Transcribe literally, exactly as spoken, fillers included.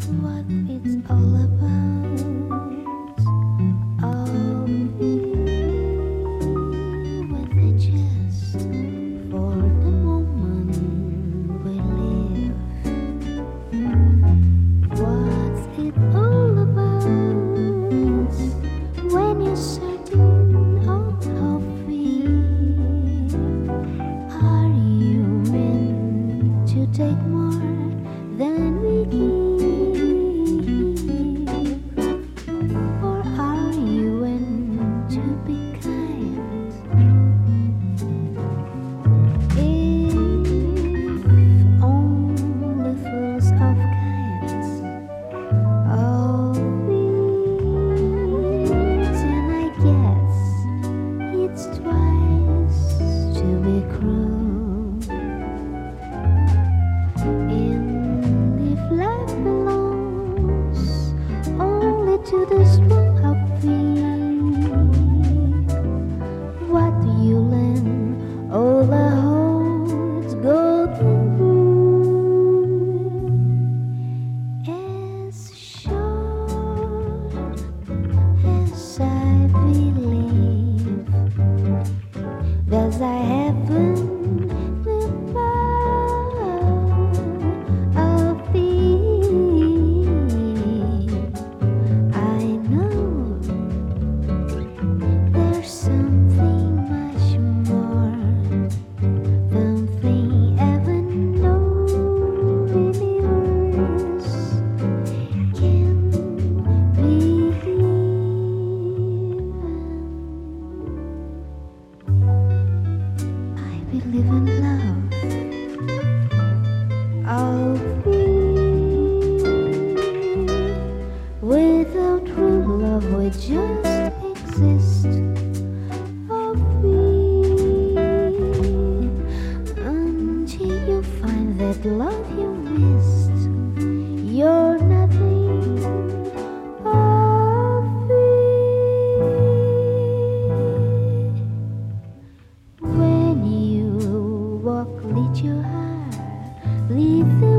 what it's all about. I'll be with it just for the moment we live. What's it all about when you're certain of how feel? Are you meant to take more than we give, or are you meant to be kind? If only fools of kinds all reason, I guess it's twice to be cruel. Life belongs only to the strong of feet. What do you learn? All the holds golden rule as short as I believe. Does I haven't the power of believe in love. I'll be without true love, we just exist. I'll be until you find that love you missed. You're nothing of it. When you walk, lead your heart, lead the